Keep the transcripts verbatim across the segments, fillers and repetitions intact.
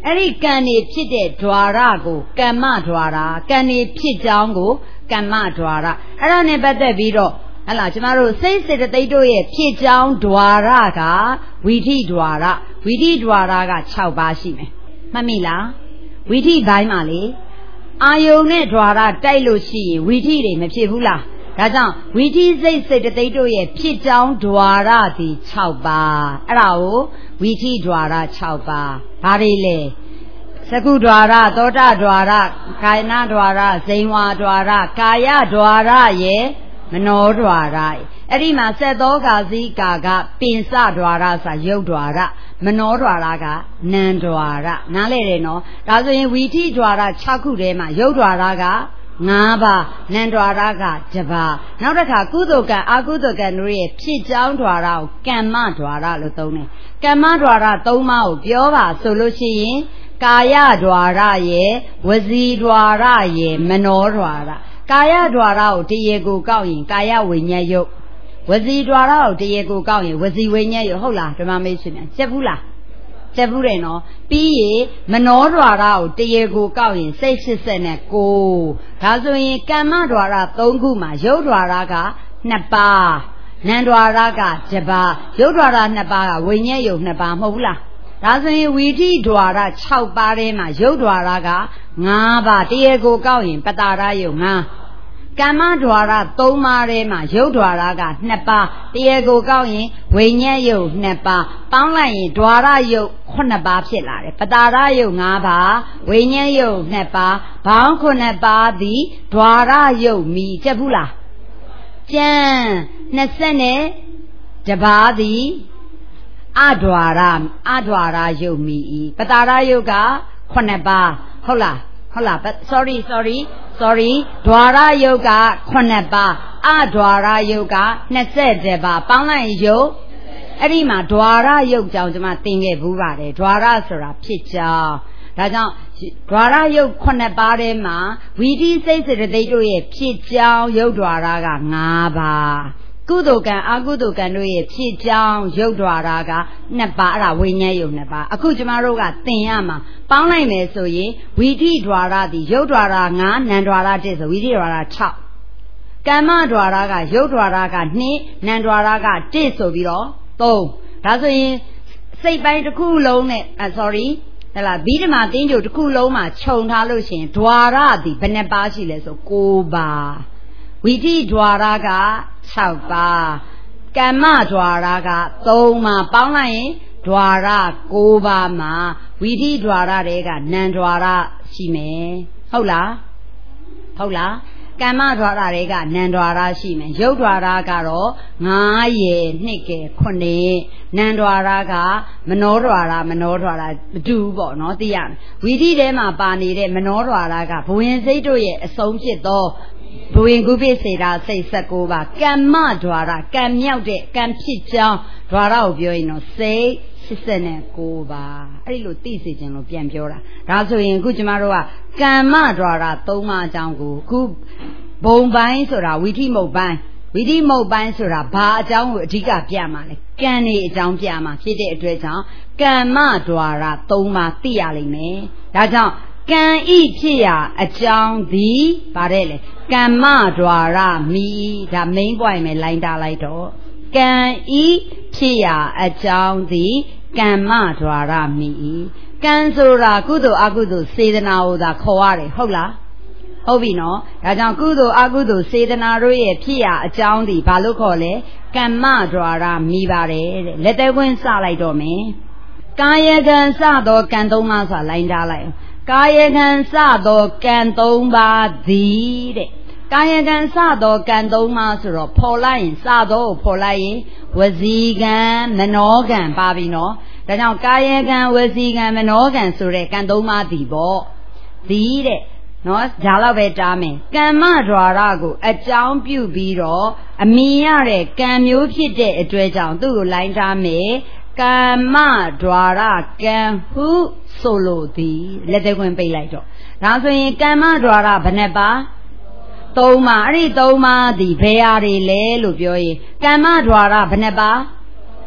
အဲ့ဒီကံနေဖြစ်တဲ့ dwara ကိုကမ္မ dwara ကံနေဖြစ်ကြောင်းကိုကမ္မ dwara အဲ့ဒါနဲ့ပတ်သက်ပြီးတော့ဟဲ့လားကျမတို့စိတ်စေတသိက်တို့ရဲ့ဖြစ်ကြောင်း dwara ကဝီထိ dwara ဝီထိ dwara က၆ပါးရှိမယ်မှတ်မိလားဝီထိဘိုင်းမှာလေအာယုန်နဲ့ dwara တိုက်လို့ရှိရင်ဝီထိတွေမဖြစ်ဘူးလားဒါကြောင့်ဝီထိစိတ်စေတသိက်တို့ရဲ့ဖြစ်ကြောင်း dwara ဒီ၆ပါးအဲ့ဒါကိုဝီထိ dwara ၆ပါးဘာတွေလဲစကု dwara သောတာ dwara ကာယနာ dwara ဇိန်ဝါ dwara ကာယ dwara ရဲ့မနော dwara အဲ့ဒီမှာဆက်သောကာစီကာကပင်စ dwara ဆိုရုပ် dwara မနော dwara ကနံ dwara နားလဲတယ်နော်ဒါဆိုရင်ဝီထိ dwara ၆ခုထဲမှာရုပ် dwara က၅ပါးနံ dwara ကတစ်ပါးနောက်တစ်ခါကုသိုလ်ကံအကုသိုလ်ကံတို့ရဲ့ဖြစ်ကြောင်း dwara ကိုကမ္မ dwara လို့သုံးတယ်ကမ္မ dwara ၃ပါးကိုပြောပါဆိုလို့ရှိရင်ကာယ dwara ရဲ့ဝစီ dwara ရဲ့မနော dwara ကာယ dwara ကိုတရေကိုကောက်ရင်ကာယဝိညာဉ်ယုတ်ဝစီ dwara ကိုတရေကိုကောက်ရင်ဝစီဝိညာဉ်ယုတ်ဟုတ်လားဓမ္မမိတ်ဆွေများချက်ဘူးလားချက်ဘူးတယ်နော်ပြီးရင်မနော dwara ကိုတရေကိုကောက်ရင်စိတ်၈၀နဲ့၉ဒါဆိုရင်ကမ္မ dwara ၃ခုမှာရုပ် dwara က၂ပါးနံ dwara ကတစ်ပါးရုပ် dwara ၂ပါးကဝိညာဉ်ယုတ်၂ပါးမဟုတ်ဘူးလားဒါဆိုရင်ဝီထိ dwara ၆ပါးထဲမှာရုပ် dwara က၅ပါးတရေကိုကောက်ရင်ပတာရယုတ်၅ကမ္မ dwara ၃ပါးထဲမှာရုပ် dwara က၂ပါးတရေကိုကောက်ရင်ဝိညာဉ်ယုတ်၂ပါးပေါင်းလိုက်ရင် dwara ယုတ်၈ပါးဖြစ်လာတယ်ပတာရယုတ်၅ပါးဝိညာဉ်ယုတ်၂ပါးဘောင်း၈ပါးသည် dwara ယုတ်မီကြက်ဘူးလားကျန်၂၁ပါးသည်အ dwara အ dwara ယုတ်မီပတာရယုတ်က၈ပါးဟုတ်လားဟုတ်လား sorry sorry sorry dwara ယုတ်က၈ပါးအ dwara ယုတ်က၂၁ပါးပေါင်းလိုက်ယုတ်အဲ့ဒီမှာ dwara ယုတ်ကြောင့်ကျွန်မသင်ခဲ့ဘူးပါတယ် dwara ဆိုတာဖြစ်ကြောင်းဒါကြောင့် dwara ယုတ်၈ပါးထဲမှာဝီထိစိတ်စေတသိက်တို့ရဲ့ဖြစ်ကြောင်းယုတ် dwara က၅ပါးကုသိုလ်ကံအကုသိုလ်ကံတို့ရဲ့ဖြစ်ကြောင်းရုပ် dwara က၂ပါးအဲ့ဒါဝိညာဉ်ယုတ်၂ပါးအခုကျမတို့ကသင်ရမှာပေါင်းလိုက်မယ်ဆိုရင်ဝီထိ dwara သည်ရုပ် dwara ၅နံ dwara ၁ဆိုဝီထိ dwara ၆ကမ္မ dwara ကရုပ် dwara က၂နံ dwara က၁ဆိုပြီးတော့၃ဒါဆိုရင်စိတ်ပိုင်းတစ်ခုလုံးနဲ့ sorry ဟဲ့လားဘိဓမ္မာတင်းကြိုတစ်ခုလုံးမှာခြုံထားလို့ရှိရင် dwara သည်ဘယ်နှပါးရှိလဲဆို၉ပါးဝီထိ dwara က၆ပါးကမ္မ dwara က၃ပါးပေါင်းလိုက်ရင် dwara ၉ပါးမှာဝီထိ dwara တွေကနံ dwara ရှိမယ်ဟုတ်လားဟုတ်လားကမ္မ dwara တွေကနံ dwara ရှိမယ်ရုပ် dwara ကတော့၅ရယ်၂ကယ်၇နံ dwara ကမနော dwara မနော dwara မတူဘူးပေါ့နော်သိရမယ်ဝီထိထဲမှာပါနေတဲ့မနော dwara ကဘဝင်စိတ်တို့ရဲ့အဆုံးဖြစ်သောဘဝင်ကုပိစေတာစိတ်၁၉ပါးကမ္မ dwara ကံမြောက်တဲ့ကံဖြစ်ကြောင်း dwara ကိုပြောရင်တော့စိတ်၈၉ပါးအဲ့ဒီလိုသိစေခြင်းလို့ပြန်ပြောတာဒါဆိုရင်အခုကျမတို့ကကမ္မ dwara ၃ပါးအကြောင်းကိုအခုဘုံပိုင်းဆိုတာဝီထိမုတ်ပိုင်းဝီထိမုတ်ပိုင်းဆိုတာဘာအကြောင်းကိုအဓိကပြမှာလဲကံနေအကြောင်းပြမှာဖြစ်တဲ့အတွက်ကြောင့်ကမ္မ dwara ၃ပါးသိရလိမ့်မယ်ဒါကြောင့်ကံဤဖြစ်ရာအကြောင်းသည်ဗါတဲ့လေကမ္မ dwara မိဒါ main point ပဲလိုင်းတာလိုက်တော့ကံဤဖြစ်ရာအကြောင်းသည်ကမ္မ dwara မိကံဆိုတာကုသိုလ်အကုသိုလ်စေတနာကိုသာခေါ်ရတယ်ဟုတ်လားဟုတ်ပြီနော်ဒါကြောင့်ကုသိုလ်အကုသိုလ်စေတနာတို့ရဲ့ဖြစ်ရာအကြောင်းသည်ဘာလို့ခေါ်လဲကမ္မ dwara မိပါတယ်တဲ့လက်သေးခွင်းစလိုက်တော့မယ်ကာယကံစသောကံ၃ပါးဆိုတာလိုင်းထားလိုက်ကာယကံစသောကံ၃ပါးသည်တဲ့ကာယကံစသောကံ၃ပါးဆိုတော့ဖော်လိုက်ရင်စသောကိုဖော်လိုက်ရင်ဝစီကံမနောကံပါပြီနော်ဒါကြောင့်ကာယကံဝစီကံမနောကံဆိုတဲ့ကံ၃ပါးသည်ပေါ့သည်တဲ့နော်ဒါတော့ပဲတားမယ်ကမ္မ dwara ကိုအကြောင်းပြုပြီးတော့အမြင်ရတဲ့ကံမျိုးဖြစ်တဲ့အတွက်ကြောင့်သူ့ကိုလိုင်းထားမယ်ကမ္မ dwara ကံဟုဆိုလိုသည်လက်သေးခွင်းပိတ်လိုက်တော့ဒါဆိုရင်ကမ္မ dwara ဘယ်နှပါသုံးပါအဲ့ဒီသုံးပါသည်ဘယ်ဟာတွေလဲလို့ပြောရင်ကမ္မ dwara ဘယ်နှပါ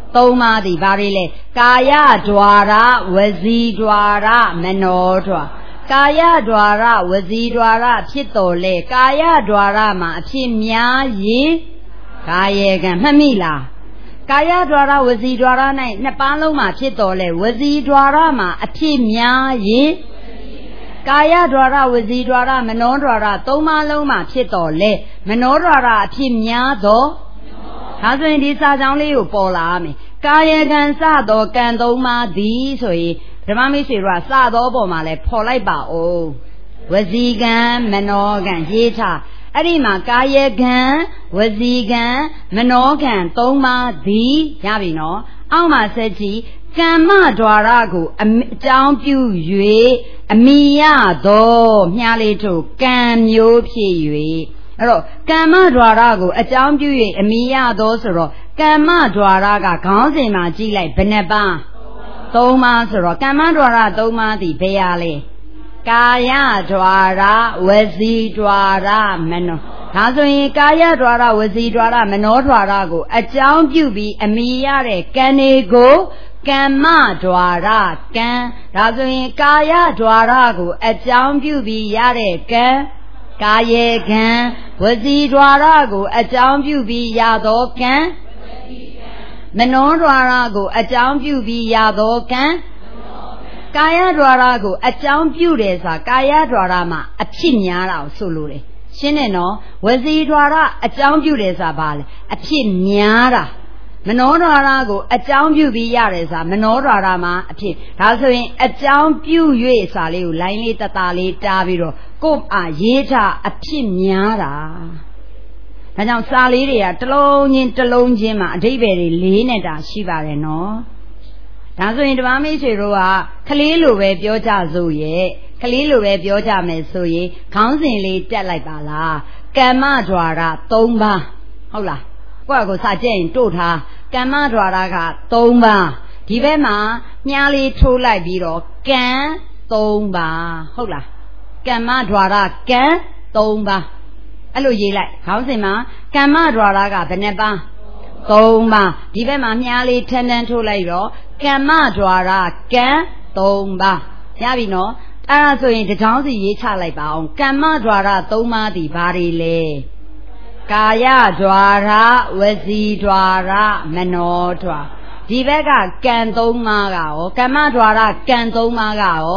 သုံးပါးသည်ဘာတွေလဲကာယ द्वार ဝစီ द्वार မနော द्वार ကာယ द्वार ဝစီ द्वार ဖြစ်တော်လဲကာယ द्वार မှာအဖြစ်များရင်ကာယေကံမှတ်မိလားကာယ द्वार ဝစီ द्वार ၌နှစ်ပါးလုံးမှာဖြစ်တော်လဲဝစီ द्वार မှာအဖြစ်များရင်ကာယ द्वार ဝစီ द्वार မနော द्वार သုံးပါးလုံးမှာဖြစ်တော်လဲမနော द्वार အဖြစ်များသောဒါဆိုရင်ဒီစာကြောင်းလေးကိုပေါ်လာမယ်ကာယကံစသောကံသုံးပါးသည်ဆိုရင်ဓမ္မမိတ်ဆွေတို့ကစသောပေါ်မှာလဲဖော်လိုက်ပါဦးဝစီကံမနောကံရေးချအဲ့ဒီမှာကာယကံဝစီကံမနောကံသုံးပါးသည်ရပြီနော်အောက်မှာဆက်ကြည့်ကမ္မ द्वार ကိုအကြောင်းပြု၍အမိယသောမြားလေးတို့ကံမျိုးဖြစ်၍အဲ့တော့ကမ္မ द्वार ကိုအကြောင်းပြု၍အမိယသောဆိုတော့ကမ္မ द्वार ကခေါင်းစဉ်မှာကြည့်လိုက်ဘယ်နှပါးသုံးပါးဆိုတော့ကမ္မ द्वार သုံးပါးသည်ဘယ်ရလဲကာယ द्वार ဝစီ द्वार မနောဒါဆိုရင်ကာယ द्वार ဝစီ द्वार မနော द्वार ကိုအကြောင်းပြုပြီးအမိရတဲ့ကံတွေကိုကမ္မ द्वार ကံဒါဆိုရင်ကာယ द्वार ကိုအကြောင်းပြုပြီးရတဲ့ကံကာယေကံဝစီ द्वार ကိုအကြောင်းပြုပြီးရသောကံမနော द्वार ကိုအကြောင်းပြုပြီးရသောကံကာယ द्वार ကိုအကြောင်းပြုတယ်ဆိုတာကာယ द्वार မှာအဖြစ်များတာကိုဆိုလိုတယ်ရှင်းတယ်နော်ဝစီ द्वार အကြောင်းပြုတယ်ဆိုတာဘာလဲအဖြစ်များတာမနော द्वार ကိုအကြောင်းပြုပြီးရတယ်ဆိုတာမနော द्वार မှာအဖြစ်ဒါဆိုရင်အကြောင်းပြု၍စာလေးကိုလိုင်းလေးတသားလေးတားပြီးတော့ကို့အားရေးထားအဖြစ်များတာဒါကြောင့်စာလေးတွေကတစ်လုံးချင်းတစ်လုံးချင်းမှာအဓိပ္ပာယ်တွေလေးနဲ့တာရှိပါတယ်နော်ဒါဆိုရင်ဓမ္မမိတ်ဆွေတို့ကကလေးလိုပဲပြောကြစို့ရဲ့ကလေးလိုပဲပြောကြမယ်ဆိုရင်ခေါင်းစဉ်လေးတက်လိုက်ပါလားကမ္မ द्वार သုံးပါးဟုတ်လားကိုယ့်အကိုစာကြည့်ရင်တို့ထားကမ္မ द्वार ကသုံးပါးဒီဘက်မှာမြားလေးထိုးလိုက်ပြီးတော့ကံသုံးပါးဟုတ်လားကမ္မ द्वार ကံသုံးပါးအဲ့လိုရေးလိုက်ခေါင်းစဉ်မှာကမ္မ द्वार ကဘယ်နှပါးသုံးပါးဒီဘက်မှာမြားလေးထန်းထန်းထိုးလိုက်တော့ကမ္မ द्वार ကံသုံးပါးရပြီနော်အဲ့ဒါဆိုရင်တကြောင်းစီရေးချလိုက်ပါအောင်ကမ္မ द्वार သုံးပါးဒီဘာတွေလဲကာယ द्वार ဝစီ द्वार မနော द्वार ဒီဘက်ကကံသုံးပါးကရောကမ္မ द्वार ကံသုံးပါးကရော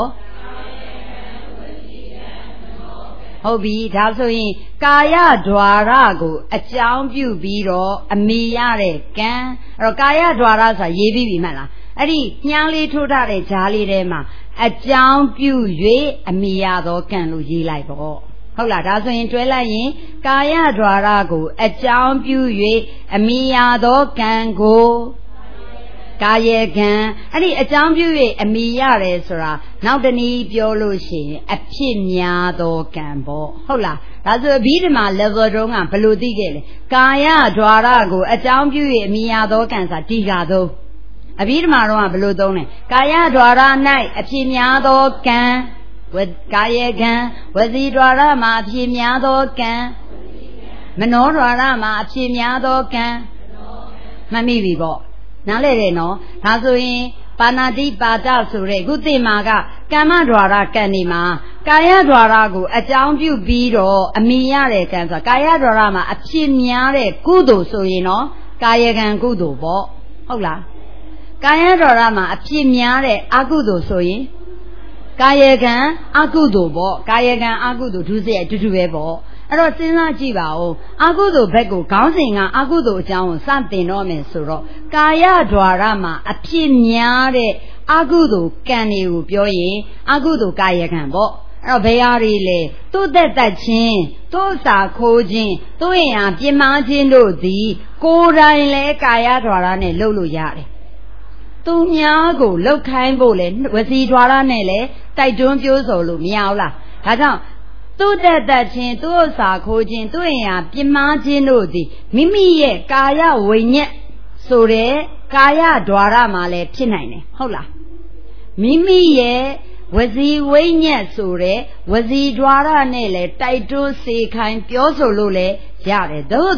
ဟုတ်ပြီဒါဆိုရင်ကာယ द्वार ကိုအကြောင်းပြုပြီးတော့အမိရတဲ့ကံအဲ့တော့ကာယ द्वार ဆိုတာရေးပြီးပြီမှတ်လားအဲ့ဒီညှားလေးထိုးထားတဲ့ဂျားလေးထဲမှာအကြောင်းပြု၍အမိရသောကံလို့ရေးလိုက်ပေါ့ဟုတ်လားဒါဆိုရင်တွဲလိုက်ရင်ကာယ द्वार ကိုအကြောင်းပြု၍အမိရသောကံကိုကာယေကံအဲ့ဒီအကြောင်းပြု၍အမိရတယ်ဆိုတာနောက်တနည်းပြောလို့ရှိရင်အဖြစ်များသောကံပေါ့ဟုတ်လားဒါဆိုအဘိဓမ္မာ level တုန်းကဘယ်လိုသိခဲ့လဲကာယ द्वार ကိုအကြောင်းပြု၍အမိရသောကံဆိုတာဒီကသုံးအဘိဓမ္မာတော့ကဘယ်လိုသုံးလဲကာယ द्वार ၌အဖြစ်များသောကံဝကာယေကံဝစီ द्वार မှာအဖြစ်များသောကံမနော द्वार မှာအဖြစ်များသောကံမှတ်မိပြီပေါ့နားလဲတယ်နော်ဒါဆိုရင်ပါဏာတိပါဒဆိုတဲ့ခုသိမှာကကမ္မ द्वार ကံဒီမှာကာယ द्वार ကိုအကြောင်းပြုပြီးတော့အမိရတဲ့ကံဆိုတာကာယ द्वार မှာအဖြစ်များတဲ့ကုသိုလ်ဆိုရင်နော်ကာယကံကုသိုလ်ပေါ့ဟုတ်လားကာယ द्वार မှာအဖြစ်များတဲ့အကုသိုလ်ဆိုရင်ကာယကံအကုသိုလ်ပေါ့ကာယကံအကုသိုလ်ဒုစရိုက်အတူတူပဲပေါ့အဲ့တော့စဉ်းစားကြည့်ပါဦးအကုသိုလ်ဘက်ကိုခေါင်းစဉ်ကအကုသိုလ်အကြောင်းကိုစတင်တော့မယ်ဆိုတော့ကာယ द्वार မှာအဖြစ်များတဲ့အကုသိုလ်ကံတွေကိုပြောရင်အကုသိုလ်ကာယကံပေါ့အဲ့တော့ဘယ်ဟာတွေလဲသူ့သက်သက်ချင်းသူ့စာခိုးခြင်းသူ့ရင်ဟာပြင်းမာခြင်းတို့သည်ကိုယ်တိုင်လဲကာယ द्वार နဲ့လှုပ်လို့ရတယ်သူများကိုလှုပ်ခိုင်းဖို့လဲဝစီ द्वार နဲ့လဲတိုက်တွန်းပြောဆိုလို့မရဘူးလားဒါကြောင့်သူ့သက်သက်ချင်းသူ့ဥစ္စာခိုးခြင်းသူ့အရာပြင်းမာခြင်းတို့သည်မိမိရဲ့ကာယဝိညာဉ်ဆိုတဲ့ကာယ द्वार မှာလည်းဖြစ်နိုင်တယ်ဟုတ်လားမိမိရဲ့ဝစီဝိညာဉ်ဆိုတဲ့ဝစီ द्वार နဲ့လည်းတိုက်တွန်းစေခိုင်းပြောဆိုလို့လည်းရတယ်သို့သော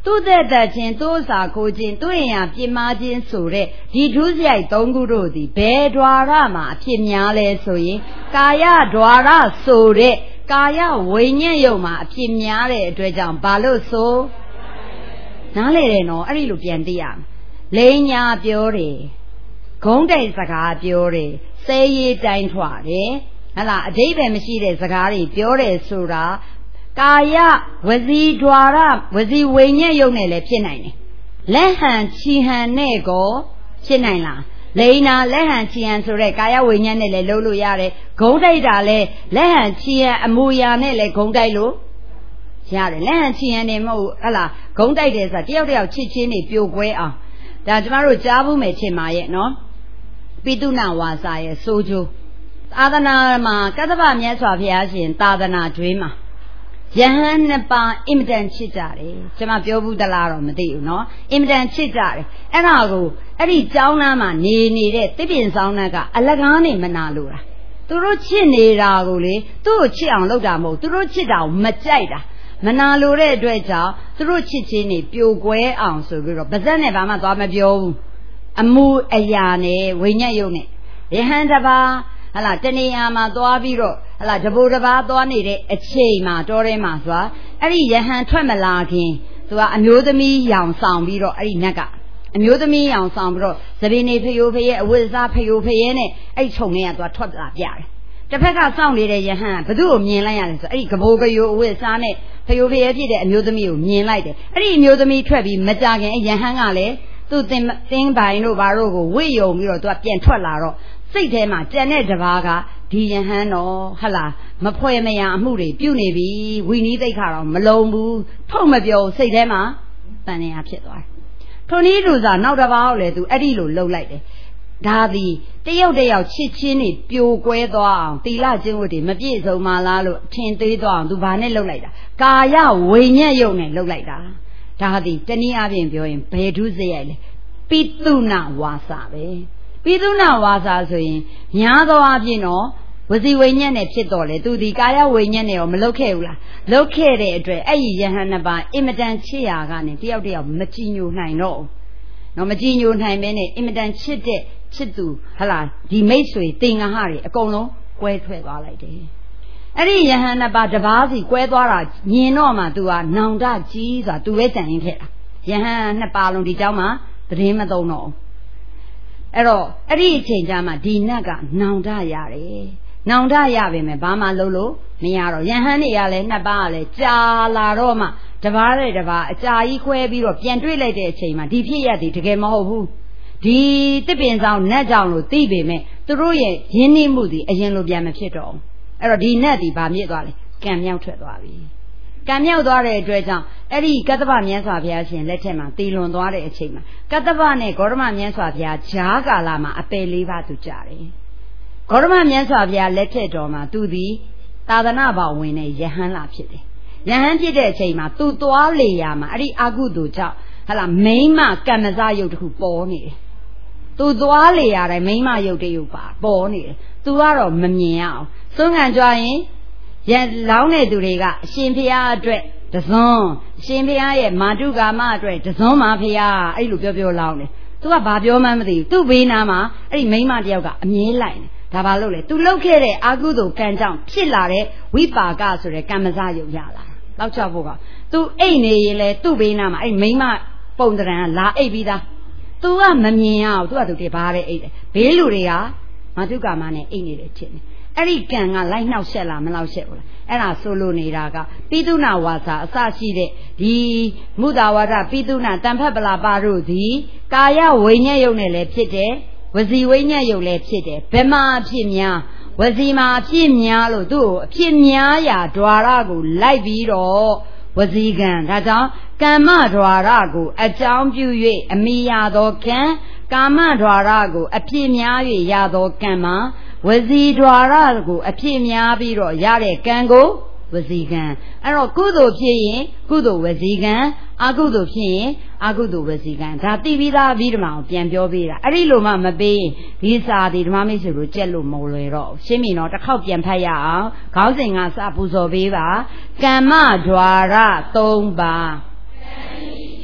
သူ့သက်သက်ချင်းသူ့စာကိုချင်းသူ့ရင်ရပြင်းမာချင်းဆိုတဲ့ဒီဒုစရိုက်သုံးခုတို့သည်ဘယ် द्वार မှာအဖြစ်များလဲဆိုရင်ကာယ द्वार ဆိုတဲ့ကာယဝိညာဉ်ယုံမှာအဖြစ်များတဲ့အတွက်ကြောင့်ဘာလို့ဆိုနားလေတယ်နော်အဲ့ဒီလိုပြန်သိရမယ်လိန်ညာပြောတယ်ဂုံးတိတ်စကားပြောတယ်စေးရေးတိုင်းထွာတယ်ဟလာအဓိပ္ပာယ်မရှိတဲ့စကားတွေပြောတယ်ဆိုတာကာယဝစီ द्वार ဝစီဝိညာဉ်ယုံနဲ့လည်းဖြစ်နိုင်တယ်လက်ဟန်ချီဟန်နဲ့ကိုဖြစ်နိုင်လားလိန်နာလက်ဟန်ချီဟန်ဆိုတဲ့ကာယဝိညာဉ်နဲ့လည်းလုပ်လို့ရတယ်ဂုံးတိုက်တာလည်းလက်ဟန်ချီဟန်အမူအရာနဲ့လည်းဂုံးတိုက်လို့ရတယ်လက်ဟန်ချီဟန်နေမဟုတ်ဟလာဂုံးတိုက်တယ်ဆိုတာတယောက်တယောက်ချစ်ချင်းနေပြိုကွဲအောင်ဒါကျမတို့ကြားဘူးမယ်ချင်ပါရဲ့နော်ပိတုနာဝါစာရဲ့စိုးကျိုးသာသနာမှာကတ္တဗမြတ်စွာဘုရားရှင်သာသနာကျွေးမှာယဟန်နှစ်ပါးအင်မတန်ချစ်ကြတယ်ကျမပြောဘူးသလားတော့မသိဘူးနော်အင်မတန်ချစ်ကြတယ်အဲ့ဒါကိုအဲ့ဒီကျောင်းသားမှာနေနေတဲ့တစ်ပင်ဆောင်သားကအလကားနေမနာလို့လားသူတို့ချစ်နေတာကိုလေသူ့ကိုချစ်အောင်လုပ်တာမဟုတ်သူတို့ချစ်တာကိုမကြိုက်တာမနာလိုတဲ့အတွက်ကြောင့်သူတို့ချစ်ချင်းနေပြိုကွဲအောင်ဆိုပြီးတော့ပါဇက်နဲ့ဘာမှသွားမပြောဘူးအမှုအရာနဲ့ဝိညာဉ်ယုံနဲ့ယဟန်တပါဟလာတနေရာမှာသွားပြီးတော့ဟလာတဘူတပါသွားနေတဲ့အချိန်မှာတော်ထဲမှာဆိုတာအဲ့ဒီယဟန်ထွက်မလာခင်သူကအမျိုးသမီးရောင်ဆောင်ပြီးတော့အဲ့ဒီနတ်ကအမျိုးသမီးရောင်ဆောင်ပြီးတော့သပင်နေဖယိုဖရဲအဝိဇ္ဇဖယိုဖရဲနဲ့အဲ့ဒီခြုံထဲကသူကထွက်လာပြတယ်တစ်ဖက်ကစောင့်နေတဲ့ယဟန်ကဘသူ့ကိုမြင်လိုက်ရလဲဆိုအဲ့ဒီကဘိုးကယိုအဝိဇ္ဇနဲ့ဖယိုဖရဲဖြစ်တဲ့အမျိုးသမီးကိုမြင်လိုက်တယ်အဲ့ဒီအမျိုးသမီးထွက်ပြီးမကြခင်အဲ့ယဟန်ကလည်းသူ့တင်တင်းပိုင်တို့ဘာတို့ကိုဝိယုံပြီးတော့သူကပြန်ထွက်လာတော့စိတ်ထဲမှာကြံတဲ့တဘာကဒီယဟန်တော့ဟလာမဖွဲမရအမှုတွေပြုနေပြီဝီနီးသိက္ခာတော့မလုံးဘူးထုတ်မပြောစိတ်ထဲမှာတန်နေရဖြစ်သွားတယ်ထိုနည်းတူစားနောက်တစ်ပါးကိုလည်းသူအဲ့ဒီလိုလှုပ်လိုက်တယ်ဒါသည်တယောက်တယောက်ချစ်ချင်းနေပြိုကွဲသွားအောင်တီလကျင့်ဝတ်တွေမပြည့်စုံပါလားလို့အထင်သေးသွားအောင်သူဘာနဲ့လှုပ်လိုက်တာကာယဝိညာဉ်ယုံနဲ့လှုပ်လိုက်တာဒါသည်တနည်းအားဖြင့်ပြောရင်ဘယ်ဒုစရိုက်လဲပိတုနာဝါစာပဲပိတုနာဝါစာဆိုရင်များသောအားဖြင့်တော့ဝစီဝိညာဉ်နဲ့ဖြစ်တော်လေသူဒီကာယဝိညာဉ်နဲ့ရောမလုတ်ခဲ့ဘူးလားလုတ်ခဲ့တဲ့အတွက်အဲ့ဒီယဟန်နှစ်ပါးအင်မတန်ချစ်ရာကနေတယောက်တယောက်မကြည်ညိုနိုင်တော့နော်မကြည်ညိုနိုင်မဲနဲ့အင်မတန်ချစ်တဲ့ချစ်သူဟလာဒီမိတ်ဆွေတင်ငါဟာတွေအကုန်လုံးကွဲထွက်သွားလိုက်တယ်အဲ့ဒီယဟန်နှစ်ပါးတပါးစီကွဲသွားတာညင်တော့မှ तू ကနောင်တကြီးဆိုတာ तू ပဲကြံရင်းခဲ့တာယဟန်နှစ်ပါးလုံးဒီเจ้าမှာသတင်းမသုံးတော့အဲ့တော့အဲ့ဒီအချိန်ကျမှဒီနတ်ကနောင်တရတယ်နောင်တရပါမယ်ဘာမှလုပ်လို့မရတော့ယဟန်တွေကလည်းနှစ်ပါးကလည်းကြာလာတော့မှတပါးတဲ့တပါးအကြာကြီးခွဲပြီးတော့ပြန်တွေ့လိုက်တဲ့အချိန်မှာဒီဖြစ်ရက်ဒီတကယ်မဟုတ်ဘူးဒီတစ်ပင်ဆောင်နတ်ကြောင့်လို့သိပေမဲ့သူတို့ရဲ့ရင်းနှီးမှုဒီအရင်လိုပြန်မဖြစ်တော့ဘူးအဲ့တော့ဒီနတ်ဒီဘာမြစ်သွားလဲကံမြောက်ထွက်သွားပြီကံမြောက်သွားတဲ့အတွက်ကြောင့်အဲ့ဒီကတ္တဗမြတ်စွာဘုရားရှင်လက်ထက်မှာတည်လွန်သွားတဲ့အချိန်မှာကတ္တဗနဲ့ဂေါတမမြတ်စွာဘုရားဂျားကာလမှာအပယ်လေးပါးသူကြတယ်ဂေါတမမြတ်စွာဘုရားလက်ထက်တော်မှာသူသည်သာသနာ့ဘောင်ဝင်တဲ့ယဟန်လာဖြစ်တယ်ယဟန်ဖြစ်တဲ့အချိန်မှာသူသွားလေရာမှာအဲ့ဒီအာကုသိုလ်ကြောင့်ဟလာမိန်းမကမ္မဇယုတ်တခုပေါ်နေတယ်သူသွားလေရတဲ့မိန်းမယုတ်တရုပ်ပါပေါ်နေတယ်သူကတော့မမြင်ရအောင်စွန့်ခံကြွရင်ရလောင်းတဲ့သူတွေကအရှင်ဖျားအတွက်တစွန်းအရှင်ဖျားရဲ့မာတုကာမအတွက်တစွန်းမှာဖျားအဲ့လိုပြောပြောလောင်းတယ်သူကဘာပြောမှန်းမသိဘူးသူ့ဘေးနားမှာအဲ့ဒီမိန်းမတယောက်ကအမြဲလိုက်တယ်ဒါဘာလို့လဲသူလှုပ်ခဲ့တဲ့အာကုသိုလ်ကံကြောင့်ဖြစ်လာတဲ့ဝိပါကဆိုတဲ့ကမ္မဇယုတ်ရလာလောက်ချဖို့ကသူအိတ်နေရင်လေသူ့ဘေးနားမှာအဲ့မိန်းမပုံတရံလာအိတ်ပြီးသားသူကမမြင်ရအောင်သူကသူတည်းဘာပဲအိတ်တယ်ဘေးလူတွေကမာတုကာမနဲ့အိတ်နေတယ်ချင်းအဲ့ဒီကံကလိုက်နှောက်ရှက်လားမနှောက်ရှက်ဘူးလားအဲ့ဒါဆိုလိုနေတာကပိတုနာဝါစာအစရှိတဲ့ဒီမုဒ္ဒဝါဒပိတုနာတန်ဖတ်ပလာပါတို့သည်ကာယဝိညာဉ်ယုံနဲ့လည်းဖြစ်တယ်ဝစီဝိညာဉ်ယုံလည်းဖြစ်တယ်ဘယ်မှာအဖြစ်များဝစီမှာအဖြစ်များလို့သူ့ကိုအဖြစ်များရာ द्वार ကိုလိုက်ပြီးတော့ဝစီကံဒါကြောင့်ကမ္မ द्वार ကိုအကြောင်းပြု၍အမိရသောကံကာမ द्वार ကိုအဖြစ်များ၍ရသောကံမှာဝစီ द्वार ကိုအဖြစ်များပြီးတော့ရတဲ့ကံကိုဝစီကံအဲ့တော့ကုသိုလ်ဖြစ်ရင်ကုသိုလ်ဝစီကံအကုသိုလ်ဖြစ်ရင်အကုသိုလ်ဝစီကံဒါသိပြီးသားပြီးဓမ္မကိုပြန်ပြောပေးတာအဲ့ဒီလိုမှမပေးရင်ဒီစာဒီဓမ္မမိတ်ဆွေတို့ကြက်လို့မလွယ်တော့ရှင်းပြီနော်တစ်ခေါက်ပြန်ဖတ်ရအောင်ခေါင်းစဉ်ကစပူဇော်ပေးပါကမ္မ द्वार သုံးပါ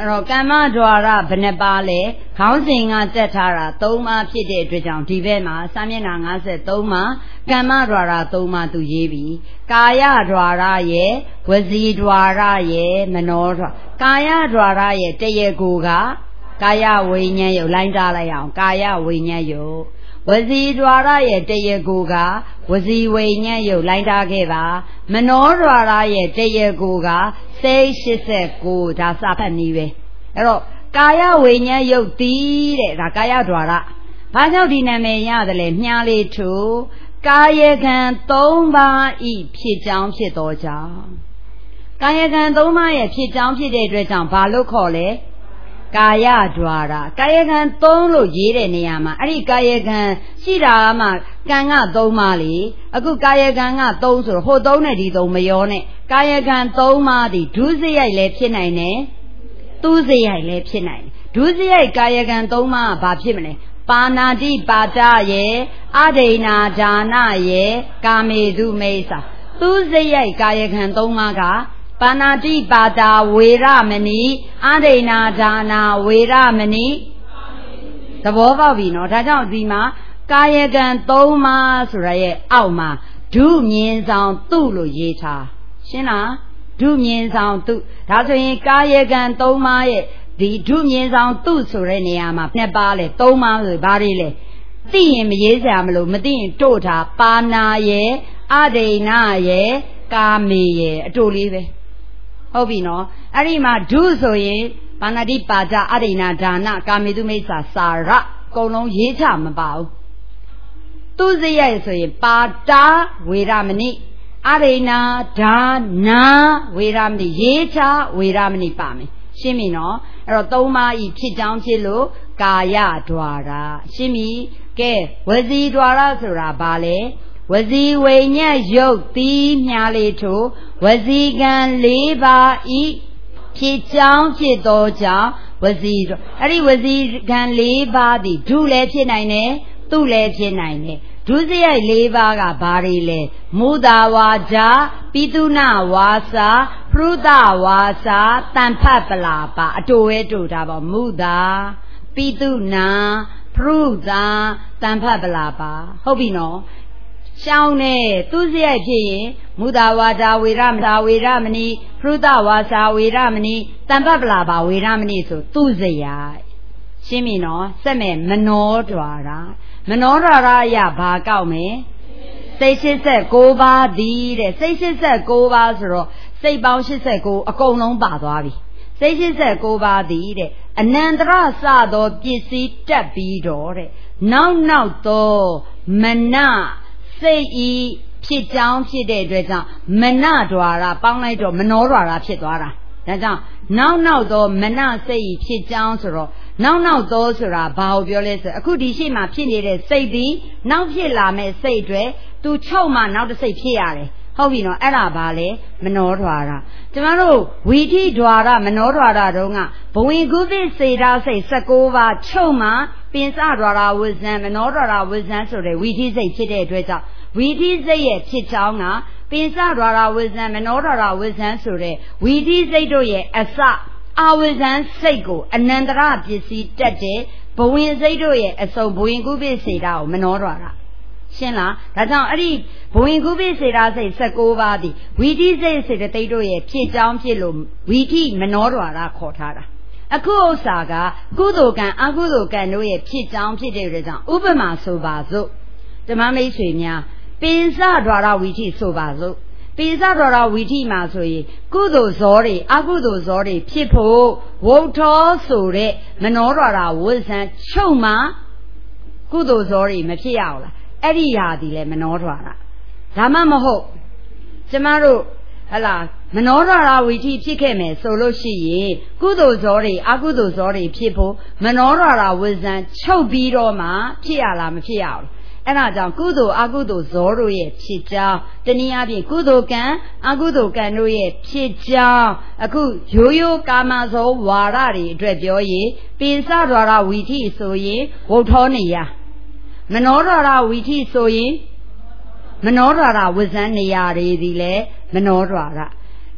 အဲ့တော့ကမ္မဒွါရဘယ်နှပါလဲခေါင်းစဉ်ကတက်ထားတာသုံးပါးဖြစ်တဲ့အတွက်ကြောင့်ဒီဘက်မှာစာမျက်နှာ53မှာကမ္မဒွါရသုံးပါးသူရေးပြီကာယဒွါရရဲ့ဝစီဒွါရရဲ့မနောဒွါကာယဒွါရရဲ့တရေကိုကကာယဝိညာဉ်ယုတ်လိုင်းထားလိုက်အောင်ကာယဝိညာဉ်ယုတ်ဝစီဒွါရရဲ့တရေကိုကဝစီဝိညာဉ်ယုတ်လိုင်းထားခဲ့ပါမနောဒွါရရဲ့တရေကိုကစိတ်၈၉ဒါစာဖတ်နည်းပဲအဲ့တော့ကာယဝိညာဉ်ယုတ်တီးတဲ့ဒါကာယဒွါရဘာကြောင့်ဒီနာမည်ရတယ်လဲမြားလေးထူကာယကံ၃ပါးဤဖြစ်ကြောင်းဖြစ်တော်ကြောင့်ကာယကံ၃ပါးရဲ့ဖြစ်ကြောင်းဖြစ်တဲ့အတွက်ကြောင့်ဘာလို့ခေါ်လဲကာယဒွါရကာယကံ၃လို့ရေးတဲ့နေရာမှာအဲ့ဒီကာယကံရှိတာမှကံက၃ပါးလေအခုကာယကံက၃ဆိုတော့ဟို၃နဲ့ဒီ၃မရောနဲ့ကာယကံ၃ပါးဒီဒုစရိုက်လည်းဖြစ်နိုင်တယ်သူစရိုက်လည်းဖြစ်နိုင်တယ်ဒုစရိုက်ကာယကံ၃ပါးကဘာဖြစ်မလဲပါဏာတိပါဒရဲ့အဒိဏဒါနရဲ့ကာမေတုမိစ္ဆာသူစရိုက်ကာယကံ၃ပါးကပါဏာတိပါဒဝေရမဏိအဒိဏဒါနာဝေရမဏိသဘောပေါက်ပြီနော်ဒါကြောင့်ဒီမှာကာယကံ၃ပါးဆိုရရဲ့အောက်မှာဒုမြင်ဆောင်သူ့လို့ရေးထားရှင်းလားဒုမြင်ဆောင်သူဒါဆိုရင်ကာယကံ၃ပါးရဲ့ဒီဒုမြင်ဆောင်သူဆိုတဲ့နေရာမှာနှစ်ပါးလဲ၃ပါးဆိုဘာတွေလဲသိရင်မရေးစရာမလိုမသိရင်တို့ထားပါဏာရဲ့အဒိဏရဲ့ကာမေရဲ့အတူလေးပဲဟုတ်ပြီနော်အဲ့ဒီမှာဒုဆိုရင်ပါဏာတိပါဒအဒိဏဒါနကာမေတုမိစ္ဆာစာရအကုန်လုံးရေးချမပါဘူးသူစရိုက်ဆိုရင်ပါတာဝေရမဏိအဒိဏဒါနာဝေရမဏိရေးချဝေရမဏိပါမယ်ရှင်းပြီနော်အဲ့တော့သုံးပါးဤဖြစ်ကြောင်းဖြစ်လို့ကာယဒွါရရှင်းပြီကဲဝစီဒွါရဆိုတာဘာလဲဝစီဝိညာဉ်ယုတ်တီးမြားလေးထို့ဝစီကံ၄ပါးဤဖြစ်ကြောင်းဖြစ်သောကြောင့်ဝစီအဲ့ဒီဝစီကံ၄ပါးသည်ဒုလည်းဖြစ်နိုင်တယ်သူလည်းဖြစ်နိုင်တယ်ဒုစရိုက်၄ပါးကဘာတွေလဲမုဒဝါဒပိတုဏဝါစာပရုဒဝါစာတန်ဖတ်ပလာပါအတူပဲတူတာပေါ့မုဒပိတုဏပရုဒတန်ဖတ်ပလာပါဟုတ်ပြီနော်ရှောင်းနေသူစရိုက်ဖြစ်ရင်မုဒဝါဒဝေရမတာဝေရမဏိပရုဒဝါစာဝေရမဏိတန်ဖတ်ပလာပါဝေရမဏိဆိုသူစရိုက်ရှင်းပြီနော်စက်မဲ့မနောဒွါရမနောဒွါရအရဘာကောက်မယ်စိတ်၈၉ပါးသည်တဲ့စိတ်၈၉ပါးဆိုတော့စိတ်ပေါင်း၈၉အကုန်လုံးပါသွားပြီစိတ်၈၉ပါးသည်တဲ့အနန္တရစသောပစ္စည်းတက်ပြီးတော့တဲ့နောက်နောက်သောမနစိတ်ဤဖြစ်ကြောင်းဖြစ်တဲ့အတွက်ကြောင့်မနဒွါရပေါင်းလိုက်တော့မနောဒွါရဖြစ်သွားတာဒါကြောင့်နောက်နောက်သောမနစိတ်ဤဖြစ်ကြောင်းဆိုတော့နောက်နောက်သောဆိုတာဘာကိုပြောလဲဆိုအခုဒီရှိမှဖြစ်နေတဲ့စိတ်ဒီနောက်ဖြစ်လာမဲ့စိတ်တွေသူချုပ်မှနောက်တစ်စိတ်ဖြစ်ရတယ်ဟုတ်ပြီနော်အဲ့ဒါဘာလဲမနောဒွါရကျမတို့ဝီထိဒွါရမနောဒွါရတုန်းကဘဝင်ကုသစေတာစိတ်၁၉ပါးချုပ်မှပင်စဒွါရဝဇ္ဇံမနောဒွါရဝဇ္ဇံဆိုတဲ့ဝီထိစိတ်ဖြစ်တဲ့အတွက်ကြောင့်ဝီထိစိတ်ရဲ့ဖြစ်ချောင်းကပင်စဒွါရဝဇ္ဇံမနောဒွါရဝဇ္ဇံဆိုတဲ့ဝီထိစိတ်တို့ရဲ့အစအာဝဇံစိတ်ကိုအနန္တရပစ္စည်းတက်တဲ့ဘဝင်စိတ်တို့ရဲ့အစုံဘဝင်ကုပိစေတာကိုမနောဒွါရရှင်းလားဒါကြောင့်အဲ့ဒီဘဝင်ကုပိစေတာစိတ်၁၉ပါးသည်ဝီထိစိတ်စေတသိက်တို့ရဲ့ဖြစ်ကြောင်းဖြစ်လို့ဝီထိမနောဒွါရခေါ်ထားတာအခုဥစ္စာကကုသိုလ်ကံအကုသိုလ်ကံတို့ရဲ့ဖြစ်ကြောင်းဖြစ်တဲ့အတွက်ကြောင့်ဥပမာဆိုပါစို့ဓမ္မမိတ်ဆွေများပိစဒွါရဝီထိဆိုပါစို့ပိစဒွါရဝီထိမှာဆိုရင်ကုသိုလ်ဇောတွေအကုသိုလ်ဇောတွေဖြစ်ဖို့ဝုထောဆိုတဲ့မနောဒွါရဝဇ္ဇံချုပ်မှကုသိုလ်ဇောတွေမဖြစ်ရအောင်လားအဲ့ဒီဟာဒီလေမနောဒွါရဒါမှမဟုတ်ကျမတို့ဟလာမနောဒွါရဝီထိဖြစ်ခဲ့မယ်ဆိုလို့ရှိရင်ကုသိုလ်ဇောတွေအကုသိုလ်ဇောတွေဖြစ်ဖို့မနောဒွါရဝဇ္ဇံချုပ်ပြီးတော့မှဖြစ်ရလားမဖြစ်ရအောင်အဲ့ဒါကြောင့်ကုသိုလ်အကုသိုလ်ဇောတို့ရဲ့ဖြစ်ကြောင်းတနည်းအားဖြင့်ကုသိုလ်ကံအကုသိုလ်ကံတို့ရဲ့ဖြစ်ကြောင်းအခုရိုးရိုးကာမဇောဝါဒတွေအတွက်ပြောရင်ပိစဒွါရဝီထိဆိုရင်ဝုထောနေရမနောဒွါရဝီထိဆိုရင်မနောဒွါရဝဇ္ဇံနေရာတွေဒီလေမနောဒွါရ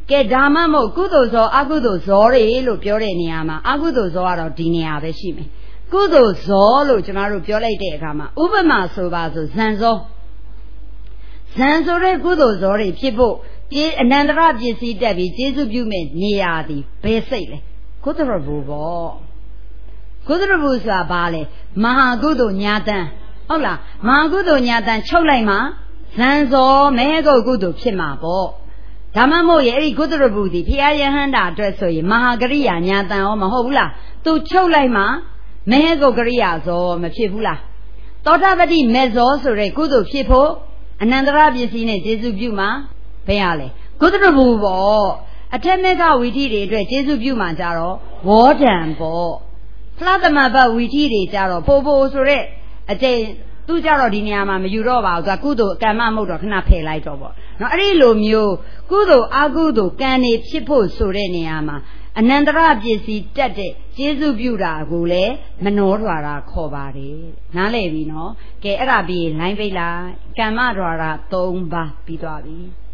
ကဲဒါမှမဟုတ်ကုသိုလ်ဇောအကုသိုလ်ဇောတွေလို့ပြောတဲ့နေရာမှာအကုသိုလ်ဇောကတော့ဒီနေရာပဲရှိမယ်ကုသိုလ်ဇောလို့ကျွန်တော်တို့ပြောလိုက်တဲ့အခါမှာဥပမာဆိုပါဆိုဇံဇောဇံဆိုတဲ့ကုသိုလ်ဇောတွေဖြစ်ဖို့ဒီအနန္တရပစ္စည်းတက်ပြီးကျေးဇူးပြုမဲ့နေရာသည်ဘယ်စိတ်လဲကုသရဘူပေါ့ကုသရဘူဆိုတာဘာလဲမဟာကုသိုလ်ညာတန်ဟုတ်လားမဟာကုသိုလ်ညာတန်ချုပ်လိုက်မှဇံဇောမဲကုတ်ကုသိုလ်ဖြစ်မှာပေါ့ဒါမှမဟုတ်ရဲ့အဲ့ဒီကုသရဘူသည်ဖျားယဟန္တာအတွက်ဆိုရင်မဟာကရိယာညာတန်ရောမဟုတ်ဘူးလားသူချုပ်လိုက်မှမဲကုတ်ကရိယာဇောမဖြစ်ဘူးလားသောတာပတိမေဇောဆိုတဲ့ကုသိုလ်ဖြစ်ဖို့အနန္တရပစ္စည်းနဲ့ကျေစုပြုမှာဘယ်ရလဲကုသရဘူပေါ့အထက်မေဃဝီထိတွေအတွက်ကျေစုပြုမှာကြတော့ဝေါဒံပေါ့ဖလားသမဘဝီထိတွေကြတော့ပို့ပို့ဆိုတဲ့အကျိန်သူကြတော့ဒီနေရာမှာမယူတော့ပါဘူးသူကကုသိုလ်ကမ္မမဟုတ်တော့ခဏဖယ်လိုက်တော့ပေါ့နော်အဲ့ဒီလိုမျိုးကုသိုလ်အကုသိုလ်ကံနေဖြစ်ဖို့ဆိုတဲ့နေရာမှာအနန္တရပစ္စည်းတက်တဲ့ကျေစုပြုတာကိုလည်းမနောဒွါရခေါ်ပါတယ်နားလည်ပြီနော်ကဲအဲ့ဒါပြီးလိုင်းပိတ်လိုက်ကမ္မဒွါရ၃ပါးပြီးသွားပြီ